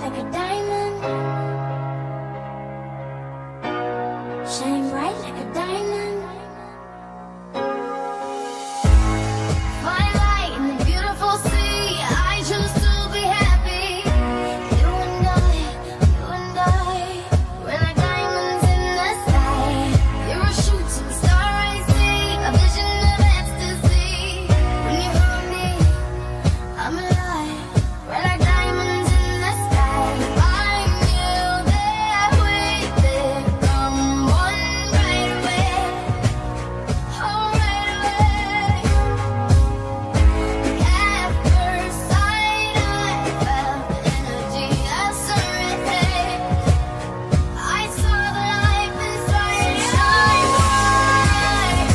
like a diamond. Shine bright like a diamond. Fine light in the beautiful sea. I choose to be happy. You and I, we're like diamonds in the sky. You're a shooting star I see, a vision of ecstasy. When you hold me, I'm alive. We're like diamonds in the sky. I knew that we'd become one right away. Oh, right away. At first sight, I felt the energy of serenity. I saw the life inside you. Shine bright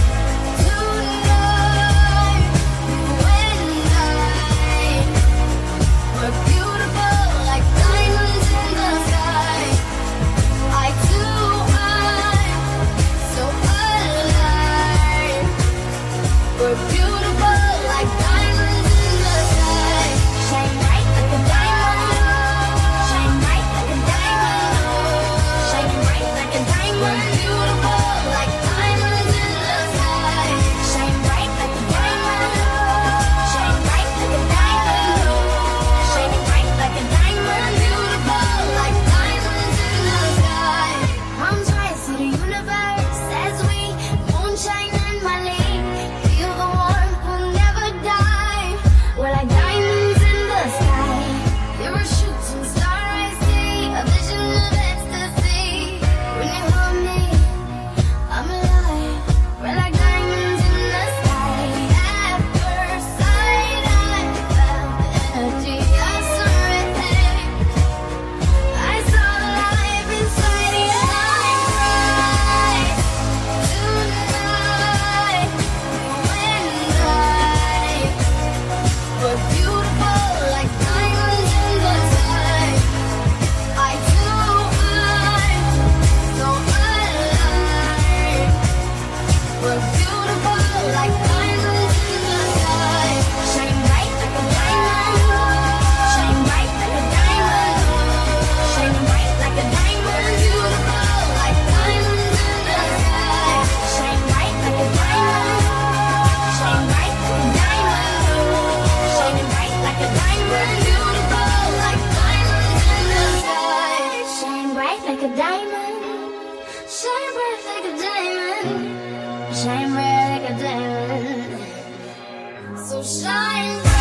tonight. You and I, we're beautiful like diamonds in the sky. I too am so alive. We're beautiful like diamonds in the sky. Shine bright like a diamond. Shine bright like a diamond. Shine bright like a diamond. We're beautiful like diamonds in the sky. Shine bright like a diamond. Shine bright like a diamond. Shine bright like a diamond. Beautiful like diamonds in the sky. Palms rise to the universe as we moonshine and Mali. Feel the warmth, we'll never die. We're like diamonds in the sky. You're a shooting star I see, a vision of ecstasy. When you hold me, I'm alive. We're like diamonds in the sky. At first sight, I felt the energy of serenity. I saw the life inside you. Shine bright tonight. You and I, we're beautiful like diamonds in the sky. I too am so alive. We're beautiful like diamonds in the sky. Shine bright like a diamond. Shine bright like a diamond. Shine bright like a diamond. Beautiful like diamonds in the sky. Shine bright like a diamond. Shine bright like a diamond. Shine bright like a diamond. Beautiful like diamonds in the sky. Shine bright like a diamond. Shine bright like a diamond. Shine bright like a diamond. So shine.